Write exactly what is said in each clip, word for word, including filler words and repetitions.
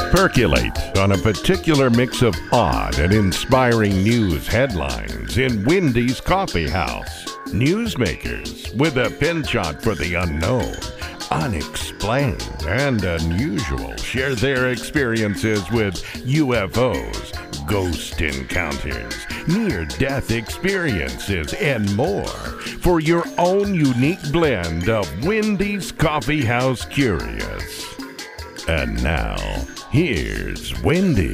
Percolate on a particular mix of odd and inspiring news headlines in Wendy's Coffee House. Newsmakers with a penchant for the unknown, unexplained, and unusual share their experiences with U F Os, ghost encounters, near-death experiences, and more for your own unique blend of Wendy's Coffee House Curious. And now, here's Wendy.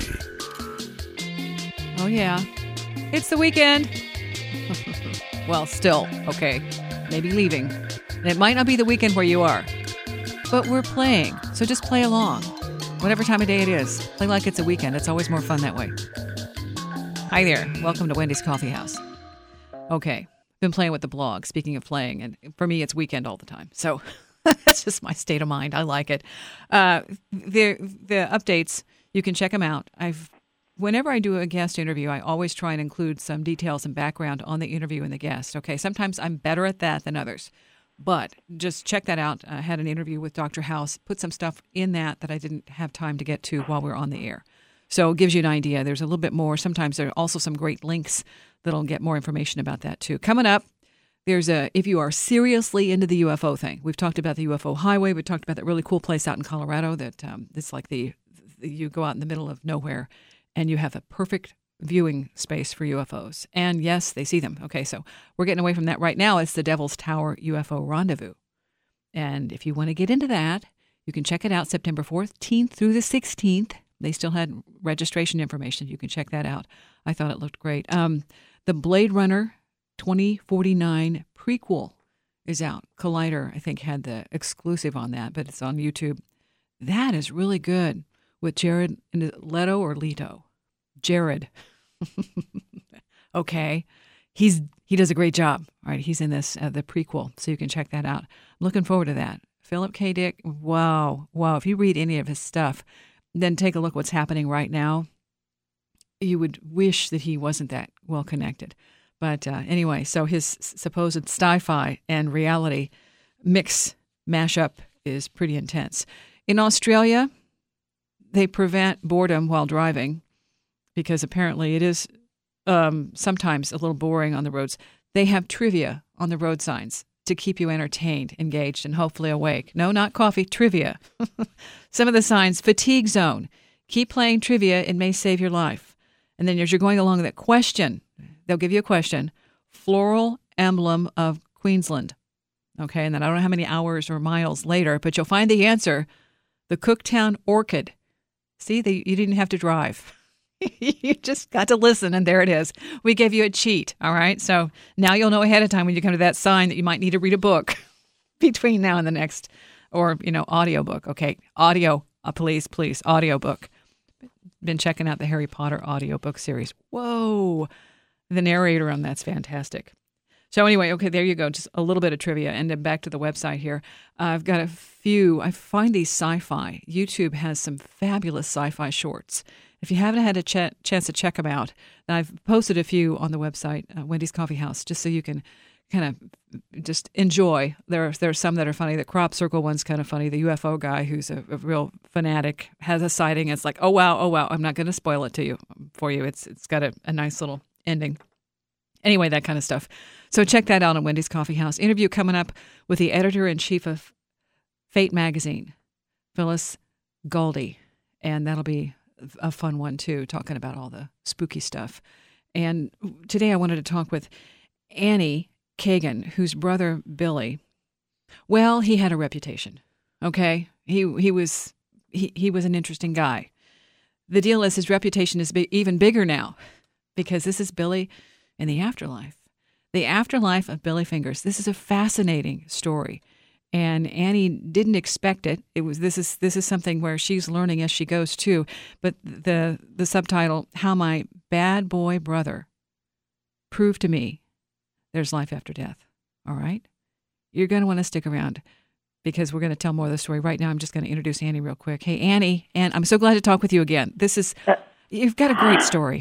Oh, yeah. It's the weekend. Well, still, okay. Maybe leaving. And it might not be the weekend where you are. But we're playing, so just play along. Whatever time of day it is, play like it's a weekend. It's always more fun that way. Hi there. Welcome to Wendy's Coffee House. Okay. Been playing with the blog, speaking of playing. And for me, it's weekend all the time. So that's just my state of mind. I like it. Uh, the the updates, you can check them out. I've Whenever I do a guest interview, I always try and include some details and background on the interview and the guest. Okay, sometimes I'm better at that than others. But just check that out. I had an interview with Doctor House, put some stuff in that that I didn't have time to get to while we were on the air. So it gives you an idea. There's a little bit more. Sometimes there are also some great links that'll get more information about that too. Coming up, there's a, if you are seriously into the U F O thing, we've talked about the U F O Highway. We talked about that really cool place out in Colorado that um, it's like the, you go out in the middle of nowhere and you have a perfect viewing space for U F Os. And yes, they see them. Okay, so we're getting away from that right now. It's the Devil's Tower U F O Rendezvous. And if you want to get into that, you can check it out September fourteenth through the sixteenth. They still had registration information. You can check that out. I thought it looked great. Um, the Blade Runner twenty forty-nine prequel is out. Collider, I think, had the exclusive on that, but it's on YouTube. That is really good with Jared Leto or Leto. Jared. Okay. He's he does a great job. All right, he's in this, uh, the prequel, so you can check that out. I'm looking forward to that. Philip K. Dick, wow. Wow, if you read any of his stuff, then take a look what's happening right now. You would wish that he wasn't that well connected. But uh, anyway, so his supposed sci-fi and reality mix mashup is pretty intense. In Australia, they prevent boredom while driving because apparently it is um, sometimes a little boring on the roads. They have trivia on the road signs to keep you entertained, engaged, and hopefully awake. No, not coffee, trivia. Some of the signs, fatigue zone. Keep playing trivia, it may save your life. And then as you're going along that question, they'll give you a question, floral emblem of Queensland. Okay, and then I don't know how many hours or miles later, but you'll find the answer, the Cooktown Orchid. See, they, you didn't have to drive. You just got to listen, and there it is. We gave you a cheat, all right? So now you'll know ahead of time when you come to that sign that you might need to read a book between now and the next, or, you know, audiobook. Okay, audio, uh, please, please, audiobook. Been checking out the Harry Potter audiobook series. Whoa, the narrator on that's fantastic. So anyway, okay, there you go. Just a little bit of trivia. And then back to the website here. Uh, I've got a few. I find these sci-fi. YouTube has some fabulous sci-fi shorts. If you haven't had a ch- chance to check them out, then I've posted a few on the website, uh, Wendy's Coffee House, just so you can kind of just enjoy. There are, there are some that are funny. The crop circle one's kind of funny. The U F O guy, who's a, a real fanatic, has a sighting. It's like, oh, wow, oh, wow. I'm not going to spoil it to you for you. It's It's got a, a nice little ending. Anyway, that kind of stuff. So check that out on Wendy's Coffee House. Interview coming up with the editor-in-chief of Fate magazine, Phyllis Goldie. And that'll be a fun one, too, talking about all the spooky stuff. And today I wanted to talk with Annie Kagan, whose brother, Billy, well, he had a reputation, okay? He he was he, he was an interesting guy. The deal is his reputation is be, even bigger now because this is Billy in the afterlife. The afterlife of Billy Fingers. This is a fascinating story. And Annie didn't expect it. It was this is this is something where she's learning as she goes too. But the the subtitle, How My Bad Boy Brother Proved to Me There's Life After Death. All right? You're going to want to stick around because we're going to tell more of the story. Right now, I'm just going to introduce Annie real quick. Hey, Annie, and I'm so glad to talk with you again. This is, you've got a great story.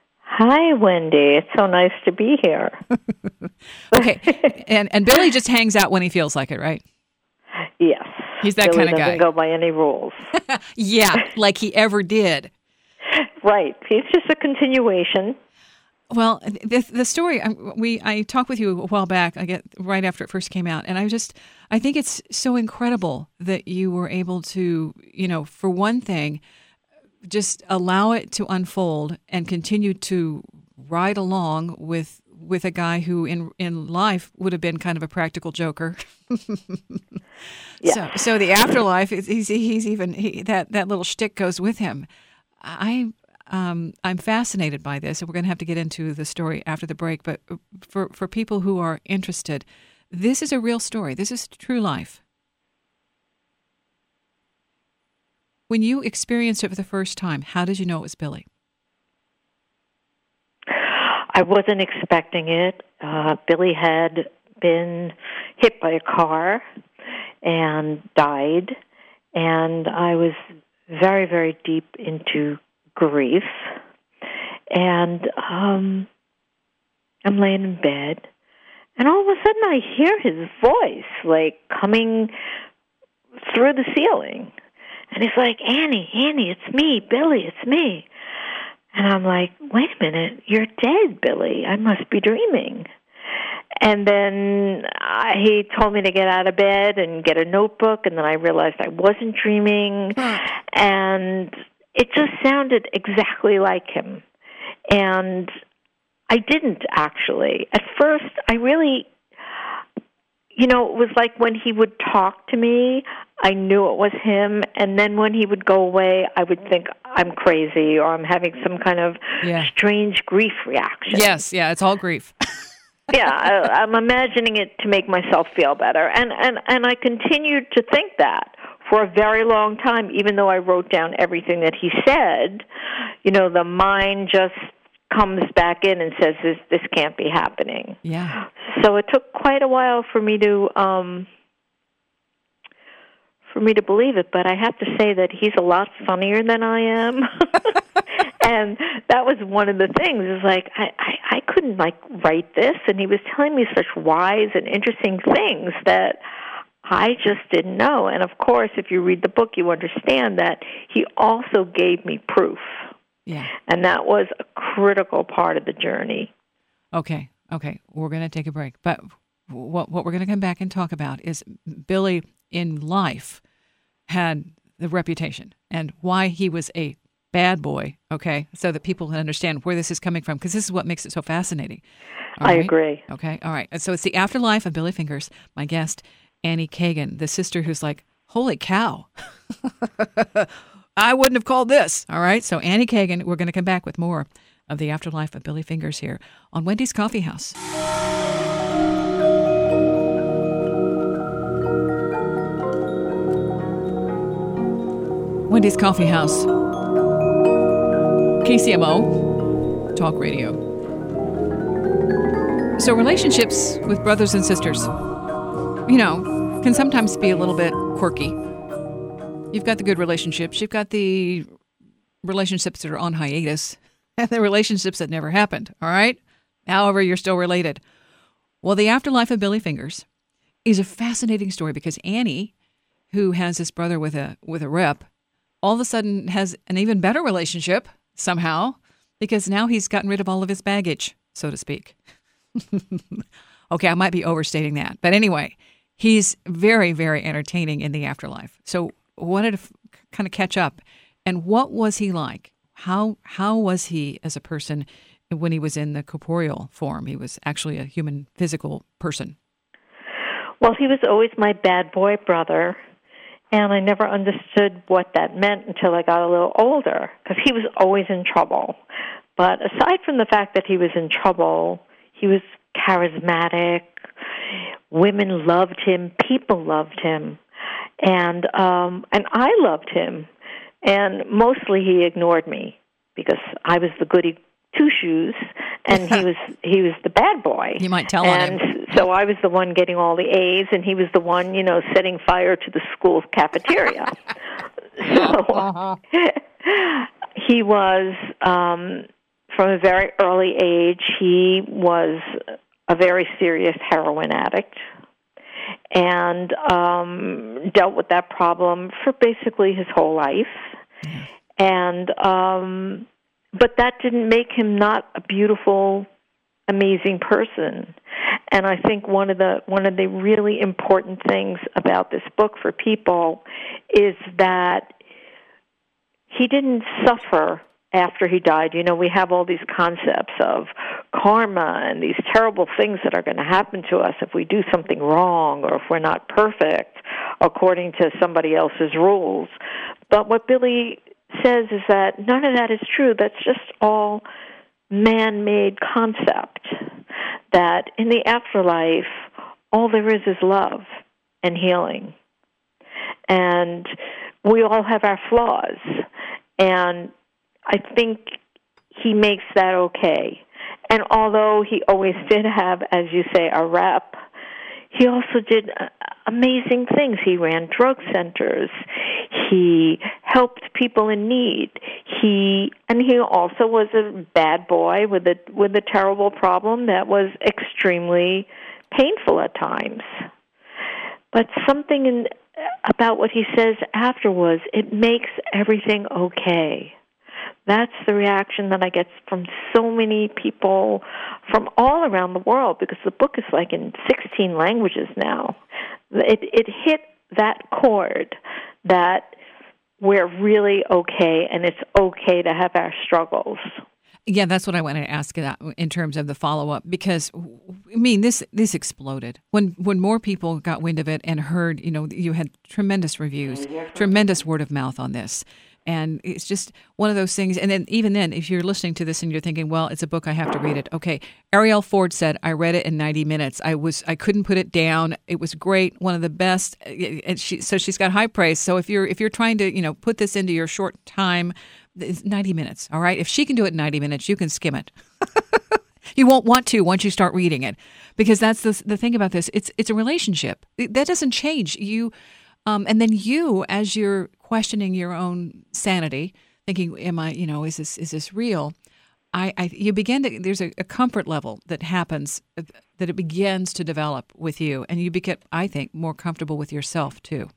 Hi, Wendy. It's so nice to be here. Okay. And and Billy just hangs out when he feels like it, right? Yes. He's that Billy kind of guy. doesn't go by any rules. Yeah, like he ever did. Right. He's just a continuation. Well, the the story we I talked with you a while back. I get right after it first came out, and I just I think it's so incredible that you were able to, you know, for one thing, just allow it to unfold and continue to ride along with with a guy who in in life would have been kind of a practical joker. Yeah. So so the afterlife, he's he's even he, that that little shtick goes with him. I. Um, I'm fascinated by this, and we're going to have to get into the story after the break. But for, for people who are interested, this is a real story. This is true life. When you experienced it for the first time, how did you know it was Billy? I wasn't expecting it. Uh, Billy had been hit by a car and died, and I was very, very deep into grief, and um, I'm laying in bed, and all of a sudden I hear his voice, like, coming through the ceiling, and he's like, Annie, Annie, it's me, Billy, it's me. And I'm like, wait a minute, you're dead, Billy. I must be dreaming. And then I, he told me to get out of bed and get a notebook, and then I realized I wasn't dreaming, and it just sounded exactly like him. And I didn't, actually. At first, I really, you know, it was like when he would talk to me, I knew it was him. And then when he would go away, I would think I'm crazy or I'm having some kind of Yeah. strange grief reaction. Yes, yeah, it's all grief. Yeah, I, I'm imagining it to make myself feel better. And, and, and I continued to think that for a very long time, even though I wrote down everything that he said. You know, the mind just comes back in and says, this, this can't be happening. Yeah. So it took quite a while for me to um, for me to believe it, but I have to say that he's a lot funnier than I am. And that was one of the things, is like, I, I, I couldn't, like, write this, and he was telling me such wise and interesting things that I just didn't know. And, of course, if you read the book, you understand that he also gave me proof. Yeah. And that was a critical part of the journey. Okay, okay, we're going to take a break. But what what we're going to come back and talk about is Billy in life had the reputation and why he was a bad boy, okay, so that people can understand where this is coming from, because this is what makes it so fascinating. All I right? agree. Okay, all right. And so it's the afterlife of Billy Fingers. My guest, Annie Kagan, the sister who's like, holy cow, I wouldn't have called this. All right, so Annie Kagan, we're going to come back with more of the afterlife of Billy Fingers here on Wendy's Coffee House. Wendy's Coffee House, K C M O, Talk Radio. So relationships with brothers and sisters, you know, can sometimes be a little bit quirky. You've got the good relationships. You've got the relationships that are on hiatus and the relationships that never happened, all right? However, you're still related. Well, the afterlife of Billy Fingers is a fascinating story because Annie, who has this brother with a with a rep, all of a sudden has an even better relationship somehow because now he's gotten rid of all of his baggage, so to speak. Okay, I might be overstating that. But anyway, he's very, very entertaining in the afterlife. So I wanted to f- kind of catch up. And what was he like? How how was he as a person when he was in the corporeal form? He was actually a human, physical person. Well, he was always my bad boy brother, and I never understood what that meant until I got a little older, because he was always in trouble. But aside from the fact that he was in trouble, he was charismatic. Women loved him. People loved him. And um, and I loved him. And mostly he ignored me because I was the goody two-shoes, and he was he was the bad boy. You might tell and on him. So I was the one getting all the A's, and he was the one, you know, setting fire to the school's cafeteria. So he was, um, from a very early age, he was a very serious heroin addict. and um, dealt with that problem for basically his whole life. Yeah. And um, but that didn't make him not a beautiful, amazing person. And I think one of the one of the really important things about this book for people is that he didn't suffer after he died. You know, we have all these concepts of karma and these terrible things that are going to happen to us if we do something wrong or if we're not perfect according to somebody else's rules. But what Billy says is that none of that is true. That's just all man-made concept, that in the afterlife, all there is is love and healing. And we all have our flaws. And I think he makes that okay. And although he always did have, as you say, a rep, he also did amazing things. He ran drug centers. He helped people in need. He and he also was a bad boy with a with a terrible problem that was extremely painful at times. But something in, about what he says afterwards, it makes everything okay. That's the reaction that I get from so many people from all around the world, because the book is like in sixteen languages now. It it hit that chord that we're really okay, and it's okay to have our struggles. Yeah, that's what I wanted to ask that in terms of the follow-up, because, I mean, this this exploded. When when more people got wind of it and heard, you know, you had tremendous reviews, tremendous word of mouth on this. And it's just one of those things. And then even then, if you're listening to this and you're thinking, well, it's a book, I have to read it. Okay, Arielle Ford said, I read it in ninety minutes. I was I couldn't put it down. It was great, one of the best. And she, so she's got high praise. So if you're if you're trying to, you know, put this into your short time, it's ninety minutes, all right? If she can do it in ninety minutes, you can skim it. You won't want to once you start reading it, because that's the the thing about this. It's it's a relationship. That doesn't change. You Um, and then you, as you're questioning your own sanity, thinking, "Am I? You know, is this is this real?" I, I you begin to. There's a, a comfort level that happens, uh, that it begins to develop with you, and you get, I think, more comfortable with yourself too.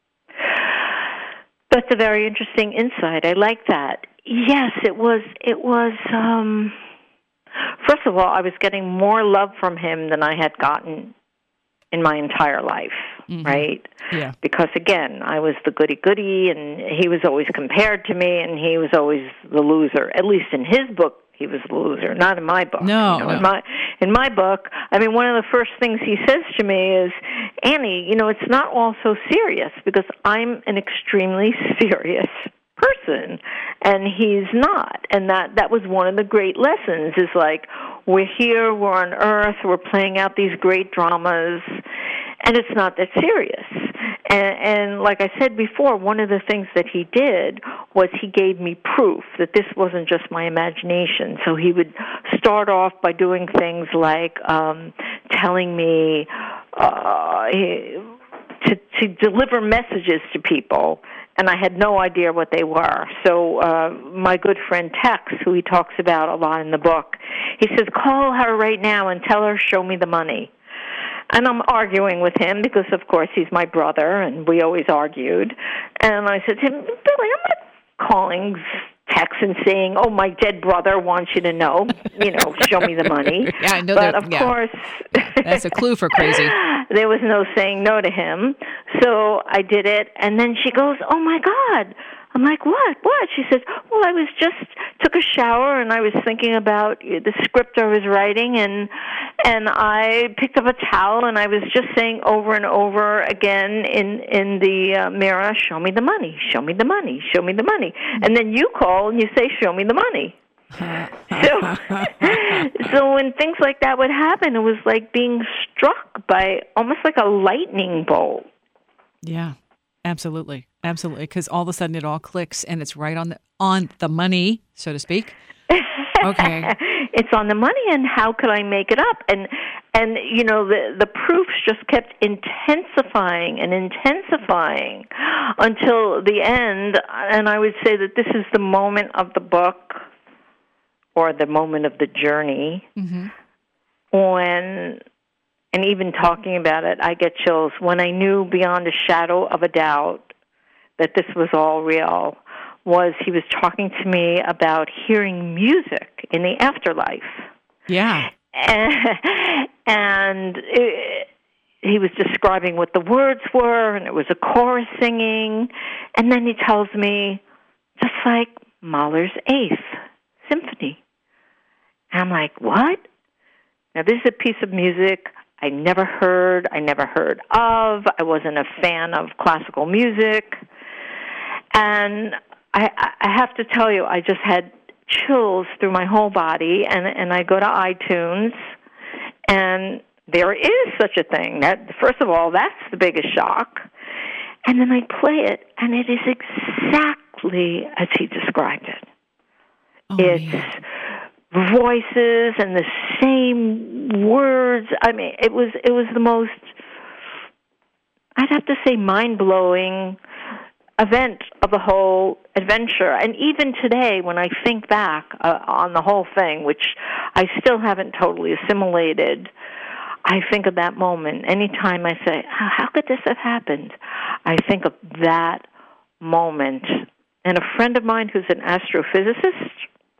That's a very interesting insight. I like that. Yes, it was. It was. Um, first of all, I was getting more love from him than I had gotten in my entire life, mm-hmm. right? Yeah. Because, again, I was the goody-goody, and he was always compared to me, and he was always the loser. At least in his book, he was the loser, not in my book. No, you know, no. In my, in my book, I mean, one of the first things he says to me is, Annie, you know, it's not all so serious, because I'm an extremely serious person, and he's not. And that, that was one of the great lessons, is like, we're here, we're on Earth, we're playing out these great dramas, and it's not that serious. And, and like I said before, one of the things that he did was he gave me proof that this wasn't just my imagination. So he would start off by doing things like um, telling me uh, to, to deliver messages to people, and I had no idea what they were. So uh, my good friend Tex, who he talks about a lot in the book, he says, call her right now and tell her, show me the money. And I'm arguing with him because, of course, he's my brother, and we always argued. And I said to him, Billy, I'm not calling Tex and saying, oh, my dead brother wants you to know, you know, show me the money. Yeah, I know but, that. of yeah. course, that's a clue for crazy. There was no saying no to him. So I did it, and then she goes, oh, my God. I'm like, what? What? She says, well, I was just took a shower, and I was thinking about the script I was writing, and and I picked up a towel, and I was just saying over and over again in in the uh, mirror, show me the money, show me the money, show me the money. And then you call, and you say, show me the money. so, so when things like that would happen, it was like being struck by almost like a lightning bolt. Yeah. Absolutely, absolutely. Because all of a sudden it all clicks and it's right on the on the money, so to speak. Okay, it's on the money, and how could I make it up? And and you know the the proofs just kept intensifying and intensifying until the end. And I would say that this is the moment of the book, or the moment of the journey, mm-hmm. when and even talking about it, I get chills. When I knew beyond a shadow of a doubt that this was all real, was he was talking to me about hearing music in the afterlife. Yeah. And, and it, he was describing what the words were, and it was a chorus singing. And then he tells me, just like Mahler's Eighth Symphony. And I'm like, what? Now, this is a piece of music I never heard, I never heard of. I wasn't a fan of classical music. And I, I have to tell you, I just had chills through my whole body, and, and I go to iTunes, and there is such a thing. That, first of all, that's the biggest shock. And then I play it, and it is exactly as he described it. Oh, it's man. Voices and the same words. I mean, it was it was the most, I'd have to say, mind-blowing event of the whole adventure. And even today, when I think back uh, on the whole thing, which I still haven't totally assimilated, I think of that moment. Anytime I say, how could this have happened? I think of that moment. And a friend of mine who's an astrophysicist,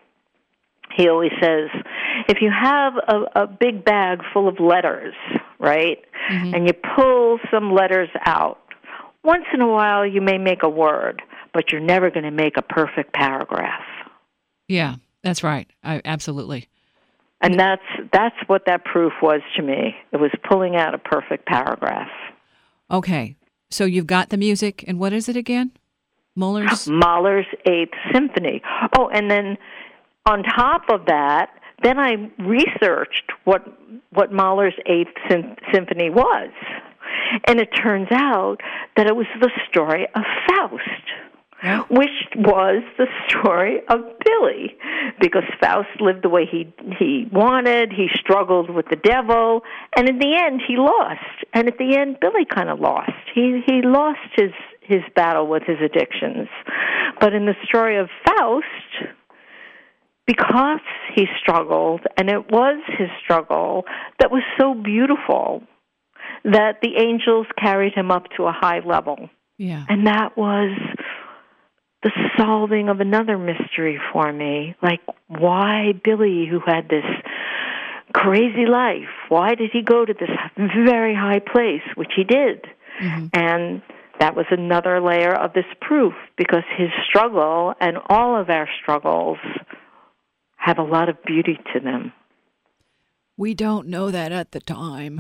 he always says, if you have a, a big bag full of letters, right, mm-hmm. and you pull some letters out, once in a while you may make a word, but you're never going to make a perfect paragraph. Yeah, that's right. I, absolutely. And that's that's what that proof was to me. It was pulling out a perfect paragraph. Okay, so you've got the music, and what is it again? Mahler's? Mahler's Eighth Symphony. Oh, and then on top of that, then I researched what what Mahler's Eighth Sym- Symphony was. And it turns out that it was the story of Faust, yeah. which was the story of Billy, because Faust lived the way he he wanted. He struggled with the devil, and in the end, he lost. And at the end, Billy kind of lost. He he lost his his battle with his addictions. But in the story of Faust, because he struggled, and it was his struggle that was so beautiful, that the angels carried him up to a high level. Yeah. And that was the solving of another mystery for me. Like, why Billy, who had this crazy life, why did he go to this very high place, which he did? Mm-hmm. And that was another layer of this proof, because his struggle and all of our struggles have a lot of beauty to them. We don't know that at the time.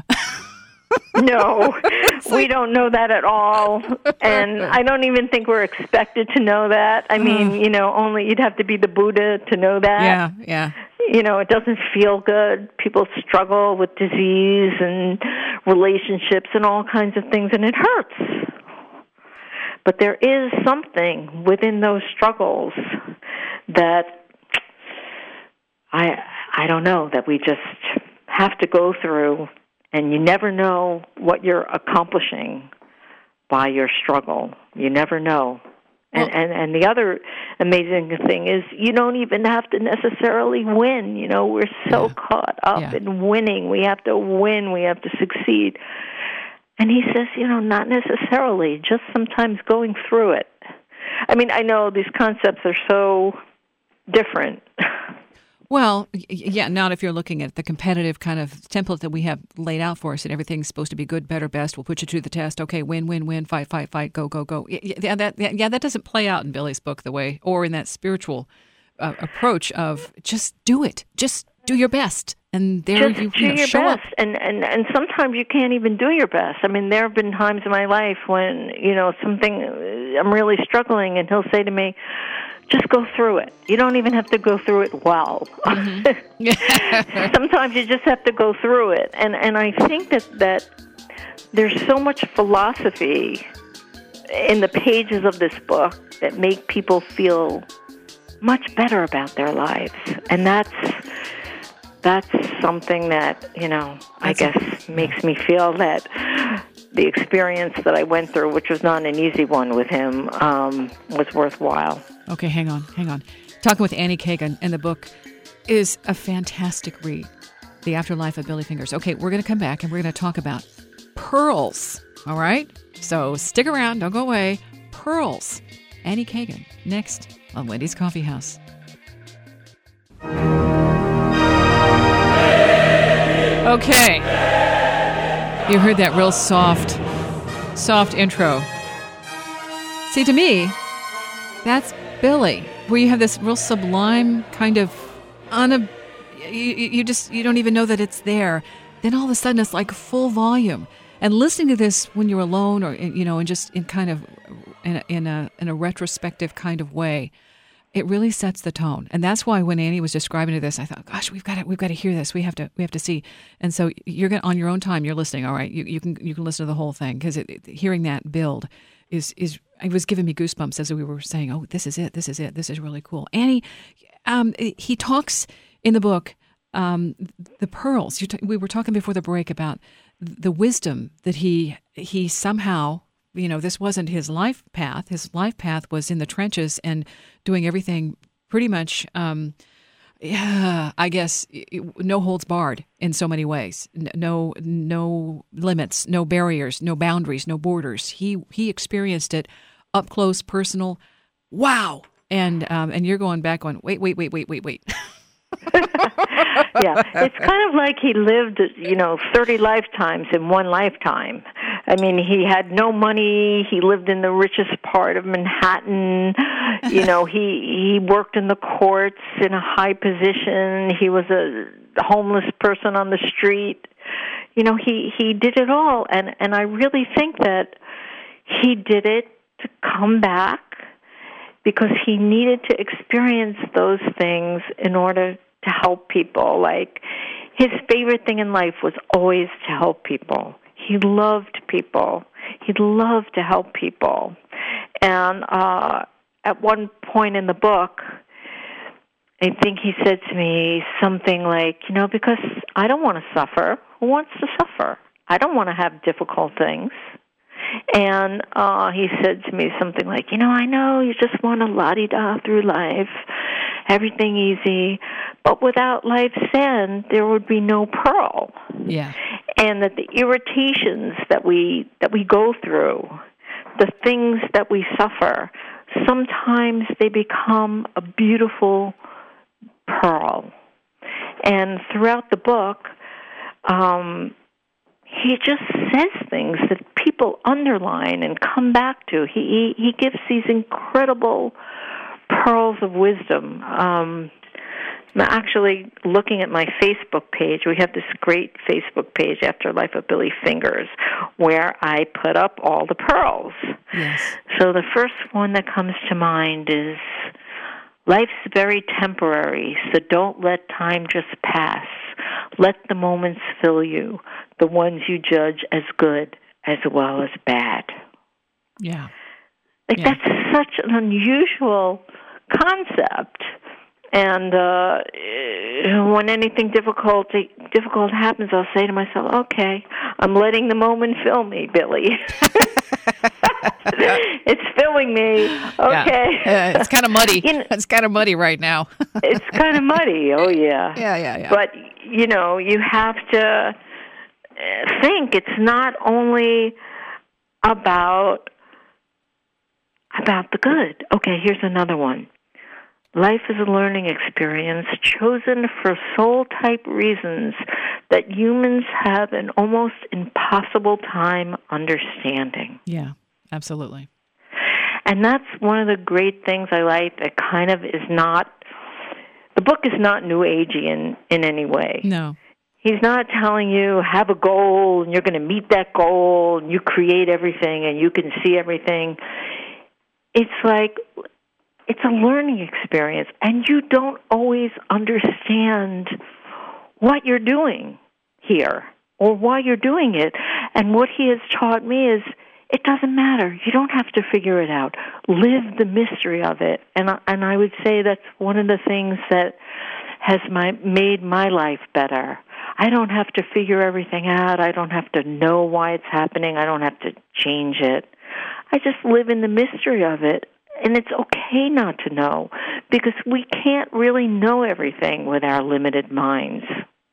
No, we don't know that at all, and I don't even think we're expected to know that. I mean, you know, only you'd have to be the Buddha to know that. Yeah, yeah. You know, it doesn't feel good. People struggle with disease and relationships and all kinds of things, and it hurts. But there is something within those struggles that I I don't know, that we just have to go through. And you never know what you're accomplishing by your struggle. You never know. And, well, and and the other amazing thing is you don't even have to necessarily win. You know, we're so yeah. caught up yeah. in winning. We have to win. We have to succeed. And he says, you know, not necessarily, just sometimes going through it. I mean, I know these concepts are so different. Well, yeah, not if you're looking at the competitive kind of template that we have laid out for us, that everything's supposed to be good, better, best. We'll put you to the test. Okay, win, win, win, fight, fight, fight, go, go, go. Yeah, that, yeah, that doesn't play out in Billy's book the way, or in that spiritual uh, approach of just do it, just do your best, and there just you, do you know, your show best. up. And, and and sometimes you can't even do your best. I mean, there have been times in my life when, you know, something, I'm really struggling, and he'll say to me, just go through it. You don't even have to go through it well. Mm-hmm. Sometimes you just have to go through it. And and I think that, that there's so much philosophy in the pages of this book that make people feel much better about their lives. And that's that's something that, you know, that's I guess a, makes me feel that the experience that I went through, which was not an easy one with him, um, was worthwhile. Okay, hang on, hang on. Talking with Annie Kagan, and the book is a fantastic read. The Afterlife of Billy Fingers. Okay, we're going to come back and we're going to talk about pearls. All right? So stick around. Don't go away. Pearls. Annie Kagan, next on Wendy's Coffee House. Okay. You heard that real soft, soft intro. See, to me, that's Billy, where you have this real sublime kind of, una, you, you just, you don't even know that it's there. Then all of a sudden it's like full volume. And listening to this when you're alone or, you know, and just in kind of, in a, in a, in a retrospective kind of way, it really sets the tone. And that's why when Annie was describing this, I thought, gosh, we've got to, we've got to hear this. We have to, we have to see. And so you're going on your own time, you're listening. All right. You, you can, you can listen to the whole thing because it, it, hearing that build is, is, it was giving me goosebumps as we were saying, oh, this is it. This is it. This is really cool. Annie, um, he talks in the book, um, the pearls. You t- we were talking before the break about the wisdom that he, he somehow, you know, this wasn't his life path. His life path was in the trenches and doing everything pretty much, um, yeah, I guess, no holds barred in so many ways. No, no limits, no barriers, no boundaries, no borders. He he experienced it up close, personal. Wow, and um, and you're going back on. Wait, wait, wait, wait, wait, wait. Yeah, it's kind of like he lived, you know, thirty lifetimes in one lifetime. I mean, he had no money. He lived in the richest part of Manhattan. You know, he he worked in the courts in a high position. He was a homeless person on the street. You know, he, he did it all. And, and I really think that he did it to come back because he needed to experience those things in order to help people. Like, his favorite thing in life was always to help people. He loved people. He loved to help people. And uh, at one point in the book, I think he said to me something like, you know, because I don't want to suffer. Who wants to suffer? I don't want to have difficult things. And uh, he said to me something like, you know, I know you just want to la-di-da through life, everything easy, but without life's sand, there would be no pearl. Yeah. And that the irritations that we that we go through, the things that we suffer, sometimes they become a beautiful pearl. And throughout the book, um, he just says things that people underline and come back to. He he, he gives these incredible pearls of wisdom. Um, I'm actually looking at my Facebook page. We have this great Facebook page, Afterlife of Billy Fingers, where I put up all the pearls. Yes. So the first one that comes to mind is, life's very temporary, so don't let time just pass. Let the moments fill you, the ones you judge as good as well as bad. Yeah. Like, yeah. That's such an unusual concept. And uh, when anything difficult difficult happens, I'll say to myself, okay, I'm letting the moment fill me, Billy. It's filling me. Okay. Yeah. Uh, it's kind of muddy. You know, it's kind of muddy right now. It's kind of muddy. Oh, yeah. Yeah, yeah, yeah. But, you know, you have to think it's not only about about the good. Okay, here's another one. Life is a learning experience chosen for soul-type reasons that humans have an almost impossible time understanding. Yeah, absolutely. And that's one of the great things I like that kind of is not, the book is not New Agey in, in any way. No. He's not telling you, have a goal, and you're going to meet that goal, and you create everything, and you can see everything. It's like, it's a learning experience, and you don't always understand what you're doing here or why you're doing it. And what he has taught me is it doesn't matter. You don't have to figure it out. Live the mystery of it. And I, and I would say that's one of the things that has my, made my life better. I don't have to figure everything out. I don't have to know why it's happening. I don't have to change it. I just live in the mystery of it. And it's okay not to know, because we can't really know everything with our limited minds.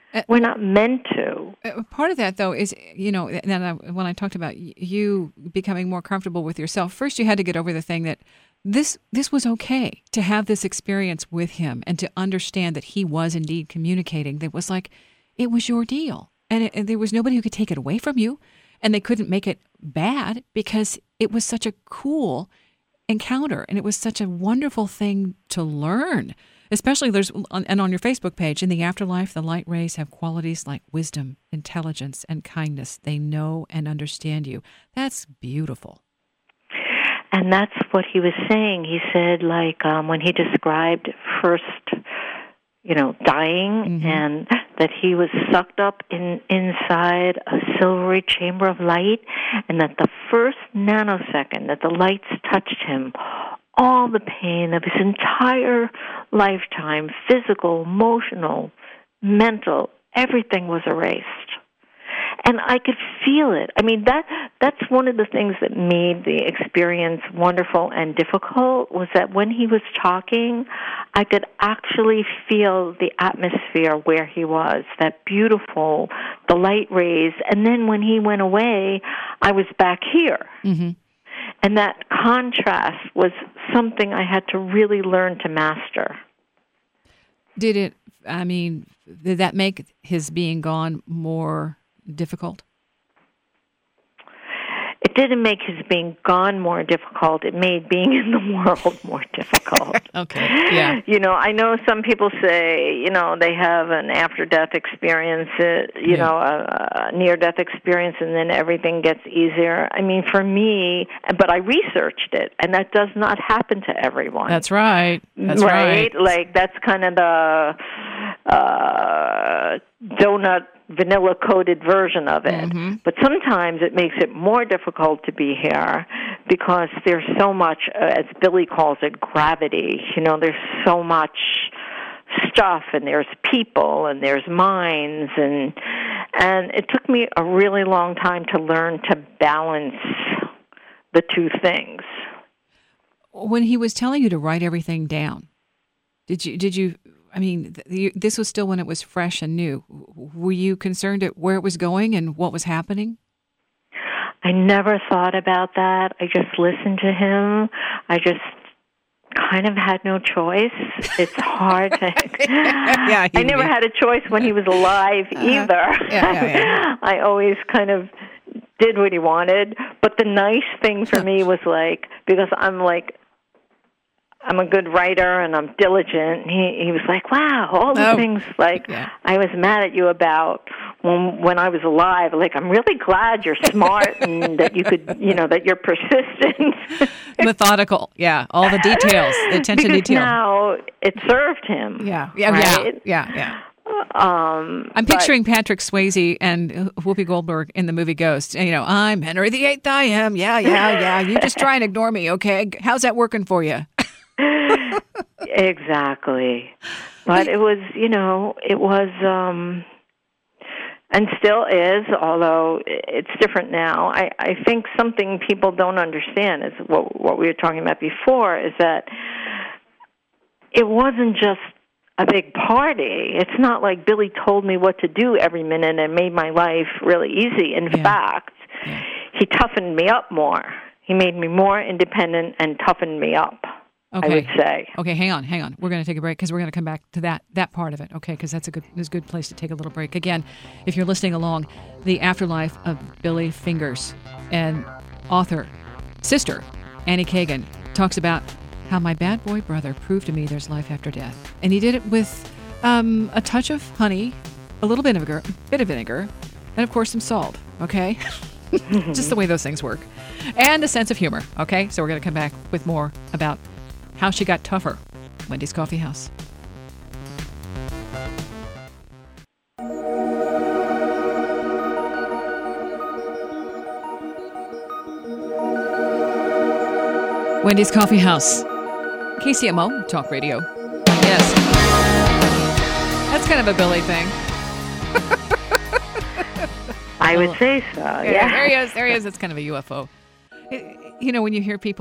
Uh, We're not meant to. Uh, Part of that, though, is, you know, and then I, when I talked about y- you becoming more comfortable with yourself, first you had to get over the thing that this this was okay to have this experience with him and to understand that he was indeed communicating. That was like, it was your deal. And, it, and there was nobody who could take it away from you. And they couldn't make it bad because it was such a cool encounter. And it was such a wonderful thing to learn. Especially there's, and on your Facebook page, in the afterlife, the light rays have qualities like wisdom, intelligence, and kindness. They know and understand you. That's beautiful. And that's what he was saying. He said, like, um, when he described first, you know, dying, mm-hmm. and that he was sucked up in inside a silvery chamber of light, and that the first nanosecond that the lights touched him, all the pain of his entire lifetime, physical, emotional, mental, everything was erased. And I could feel it. I mean, that that's one of the things that made the experience wonderful and difficult, was that when he was talking, I could actually feel the atmosphere where he was, that beautiful, the light rays. And then when he went away, I was back here. Mm-hmm. And that contrast was something I had to really learn to master. Did it, I mean, did that make his being gone more difficult? It didn't make his being gone more difficult. It made being in the world more difficult. Okay, yeah. You know, I know some people say, you know, they have an after-death experience, uh, you yeah. know, a, a near-death experience, and then everything gets easier. I mean, for me, but I researched it, and that does not happen to everyone. That's right. That's right. right. Like, that's kind of the uh, donut vanilla-coated version of it. Mm-hmm. But sometimes it makes it more difficult to be here because there's so much, uh, as Billy calls it, gravity. You know, there's so much stuff, and there's people, and there's minds, and and it took me a really long time to learn to balance the two things. When he was telling you to write everything down, did you did you I mean, th- this was still when it was fresh and new. Were you concerned at where it was going and what was happening? I never thought about that. I just listened to him. I just kind of had no choice. It's hard to... yeah, I never had a choice when he was alive either. Uh-huh. Yeah, yeah, yeah. I always kind of did what he wanted. But the nice thing for me was like, because I'm like, I'm a good writer and I'm diligent. He he was like, wow, all the oh. things like yeah. I was mad at you about when when I was alive. Like, I'm really glad you're smart and that you could, you know, that you're persistent. Methodical, yeah. All the details, the attention because detail. Now it served him. Yeah, yeah, right? yeah, yeah, yeah. Um, I'm picturing but, Patrick Swayze and Whoopi Goldberg in the movie Ghost. And, you know, I'm Henry the Eighth. I am. Yeah, yeah, yeah. You just try and ignore me, okay? How's that working for you? Exactly. But it was, you know, it was, um, and still is, although it's different now. I, I think something people don't understand is what, what we were talking about before, is that it wasn't just a big party. It's not like Billy told me what to do every minute and made my life really easy. In yeah. fact, yeah. he toughened me up more. He made me more independent and toughened me up. Okay. I would say. Okay, hang on, hang on. We're going to take a break because we're going to come back to that that part of it. Okay, because that's a good that's a good place to take a little break. Again, if you're listening along, The Afterlife of Billy Fingers, and author, sister, Annie Kagan, talks about how my bad boy brother proved to me there's life after death. And he did it with um, a touch of honey, a little bit of vinegar, bit of vinegar, and of course some salt, okay? Just the way those things work. And a sense of humor, okay? So we're going to come back with more about how she got tougher. Wendy's Coffee House. Wendy's Coffee House. K C M O Talk Radio. Yes. That's kind of a Billy thing. I would say so, yeah. yeah. There he is. There he is. It's kind of a U F O. It, you know, when you hear people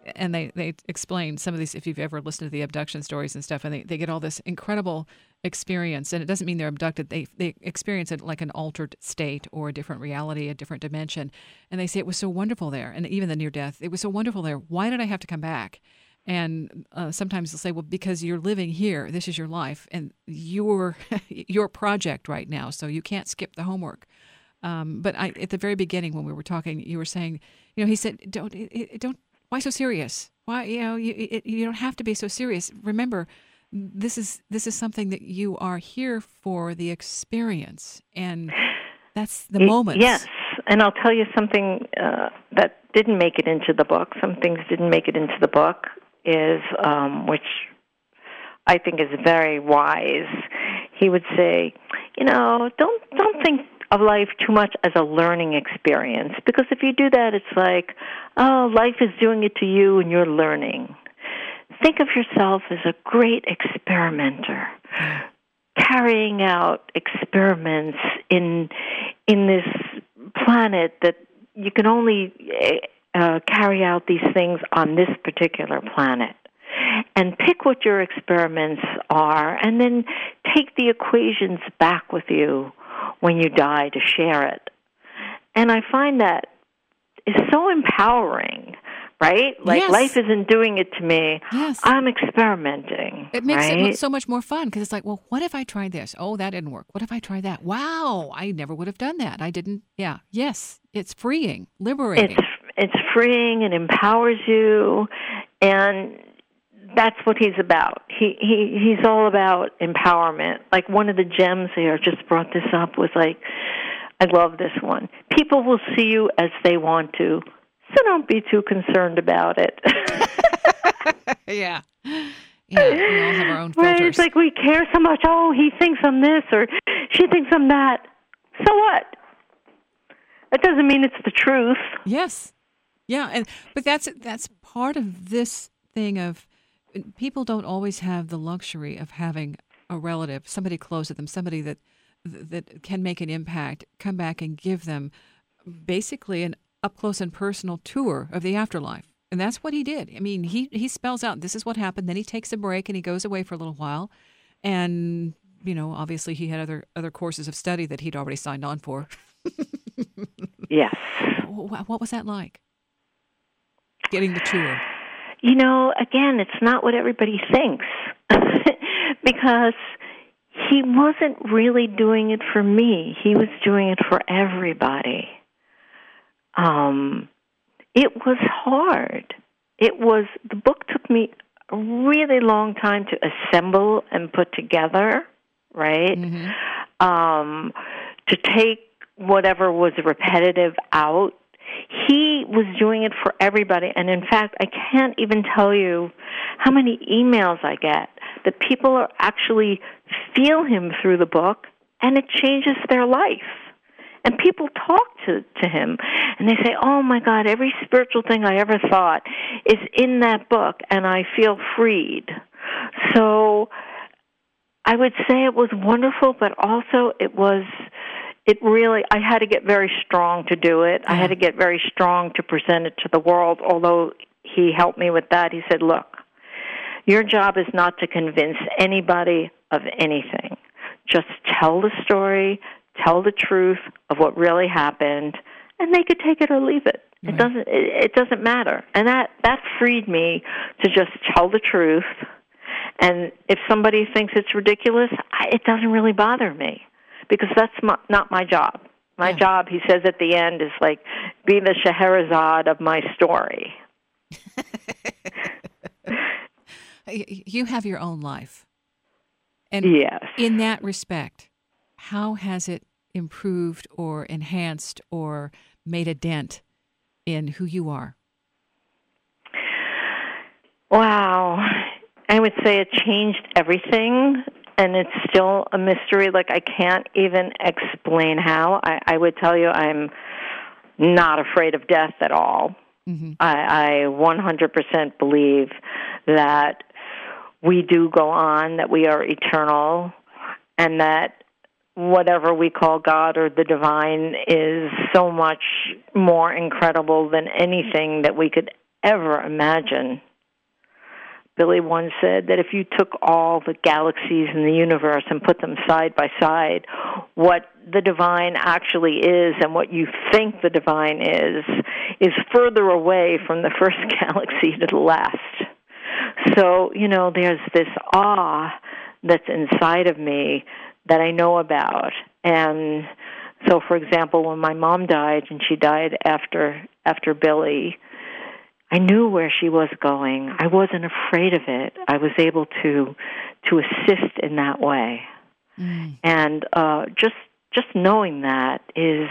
and they, they explain some of these, if you've ever listened to the abduction stories and stuff, and they, they get all this incredible experience, and it doesn't mean they're abducted. They they experience it like an altered state or a different reality, a different dimension. And they say it was so wonderful there, and even the near death, it was so wonderful there. Why did I have to come back? And uh, sometimes they'll say, well, because you're living here, this is your life, and your your project right now, so you can't skip the homework. Um, but I, at the very beginning, when we were talking, you were saying, you know, he said, don't, it, it, don't, why so serious? Why, you know, you, it, you don't have to be so serious. Remember, this is, this is something that you are here for, the experience. And that's the moment. Yes. And I'll tell you something uh, that didn't make it into the book. Some things didn't make it into the book is, um, which I think is very wise. He would say, you know, don't, don't think of life too much as a learning experience, because if you do that, it's like, oh, life is doing it to you and you're learning. Think of yourself as a great experimenter, carrying out experiments in in this planet that you can only uh, carry out these things on this particular planet. And pick what your experiments are, and then take the equations back with you when you die to share it. And I find that is so empowering, right? Like, yes. Life isn't doing it to me. Yes. I'm experimenting. It makes right? it so much more fun, because it's like, well, what if I tried this? Oh, that didn't work. What if I tried that? Wow, I never would have done that. I didn't. Yeah. Yes. It's freeing, liberating. It's, it's freeing. It empowers you. And that's what he's about. He he he's all about empowerment. Like, one of the gems here, just brought this up, was like, I love this one. People will see you as they want to, so don't be too concerned about it. yeah. Yeah, we all have our own filters. Right? It's like we care so much. Oh, he thinks I'm this or she thinks I'm that. So what? That doesn't mean it's the truth. Yes. Yeah, and but that's that's part of this thing of, people don't always have the luxury of having a relative, somebody close to them, somebody that that can make an impact, come back and give them basically an up-close and personal tour of the afterlife. And that's what he did. I mean, he, he spells out, this is what happened. Then he takes a break and he goes away for a little while. And, you know, obviously he had other other courses of study that he'd already signed on for. Yes. What was that like, getting the tour? You know, again, it's not what everybody thinks, because he wasn't really doing it for me. He was doing it for everybody. Um, it was hard. It was, the book took me a really long time to assemble and put together, right? Mm-hmm. Um, to take whatever was repetitive out. He was doing it for everybody. And in fact, I can't even tell you how many emails I get that people are actually feel him through the book, and it changes their life. And people talk to, to him, and they say, oh, my God, every spiritual thing I ever thought is in that book, and I feel freed. So I would say it was wonderful, but also it was... It really, I had to get very strong to do it. I had to get very strong to present it to the world, although he helped me with that. He said, look, your job is not to convince anybody of anything. Just tell the story, tell the truth of what really happened, and they could take it or leave it. Right. It doesn't, it, it doesn't matter. And that, that freed me to just tell the truth. And if somebody thinks it's ridiculous, I, it doesn't really bother me. Because that's my, not my job. My yeah. job, he says at the end, is like, be the Scheherazade of my story. You have your own life. And yes. in that respect, how has it improved or enhanced or made a dent in who you are? Wow. I would say it changed everything. And it's still a mystery. Like, I can't even explain how. I, I would tell you I'm not afraid of death at all. Mm-hmm. I, I one hundred percent believe that we do go on, that we are eternal, and that whatever we call God or the divine is so much more incredible than anything that we could ever imagine. Billy once said that if you took all the galaxies in the universe and put them side by side, what the divine actually is and what you think the divine is, is further away from the first galaxy to the last. So, you know, there's this awe that's inside of me that I know about. And so, for example, when my mom died, and she died after after Billy, I knew where she was going. I wasn't afraid of it. I was able to to assist in that way. Mm. And uh, just just knowing that is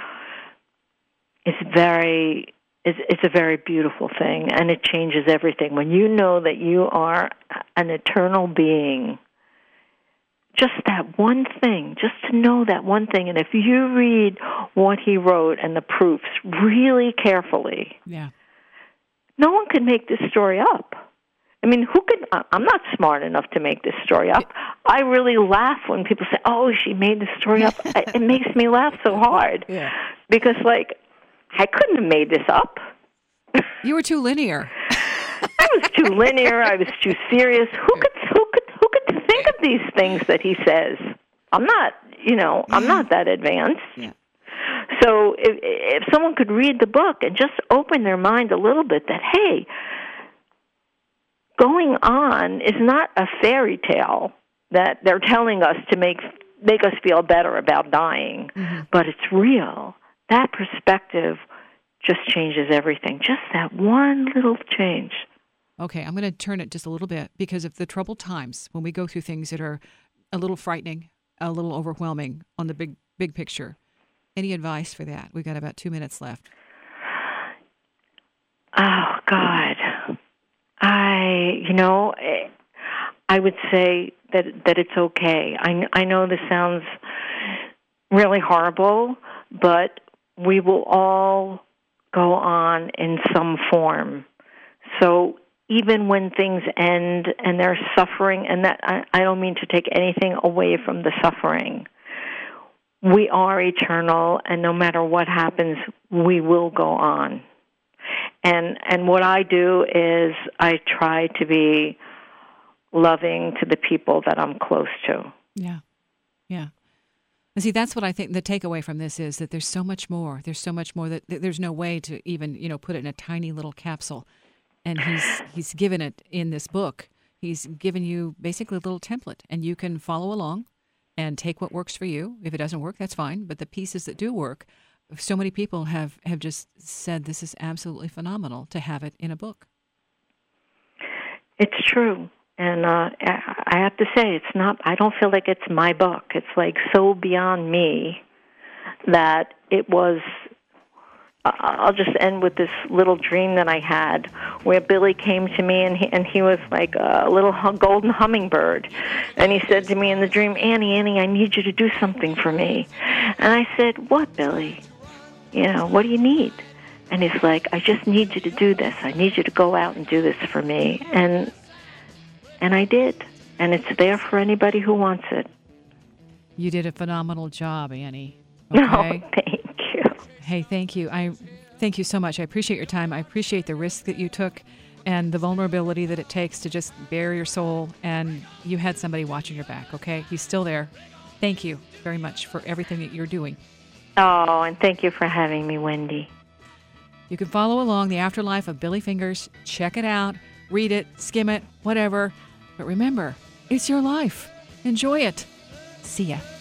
is very is it's a very beautiful thing, and it changes everything. When you know that you are an eternal being, just that one thing, just to know that one thing, and if you read what he wrote and the proofs really carefully, yeah. no one can make this story up. I mean, who could? I'm not smart enough to make this story up. I really laugh when people say, "Oh, she made the story up." It makes me laugh so hard yeah. because, like, I couldn't have made this up. You were too linear. I was too linear. I was too serious. Who could? Who could? Who could think of these things that he says? I'm not. You know, I'm not that advanced. Yeah. So if, if someone could read the book and just open their mind a little bit that, hey, going on is not a fairy tale that they're telling us to make make us feel better about dying, mm-hmm. but it's real. That perspective just changes everything. Just that one little change. Okay, I'm going to turn it just a little bit because of the troubled times when we go through things that are a little frightening, a little overwhelming on the big big picture. Any advice for that? We've got about two minutes left. Oh, God. I, you know, I would say that that it's okay. I, I know this sounds really horrible, but we will all go on in some form. So even when things end and there's suffering, and that I, I don't mean to take anything away from the suffering, we are eternal, and no matter what happens, we will go on. And and what I do is I try to be loving to the people that I'm close to. Yeah, yeah. And see, that's what I think the takeaway from this is, that there's so much more. There's so much more that, that there's no way to even, you know, put it in a tiny little capsule. And he's he's given it in this book. He's given you basically a little template, and you can follow along and take what works for you. If it doesn't work, that's fine. But the pieces that do work, so many people have, have just said this is absolutely phenomenal to have it in a book. It's true. And uh, I have to say, it's not, I don't feel like it's my book. It's like so beyond me that it was, I'll just end with this little dream that I had where Billy came to me, and he, and he was like a little hum, golden hummingbird. And he said to me in the dream, Annie, Annie, I need you to do something for me. And I said, what, Billy? You know, what do you need? And he's like, I just need you to do this. I need you to go out and do this for me. And and I did. And it's there for anybody who wants it. You did a phenomenal job, Annie. Okay? No, thank you. Hey, thank you. I thank you so much. I appreciate your time. I appreciate the risk that you took and the vulnerability that it takes to just bare your soul. And you had somebody watching your back, okay? He's still there. Thank you very much for everything that you're doing. Oh, and thank you for having me, Wendy. You can follow along The Afterlife of Billy Fingers. Check it out. Read it. Skim it. Whatever. But remember, it's your life. Enjoy it. See ya.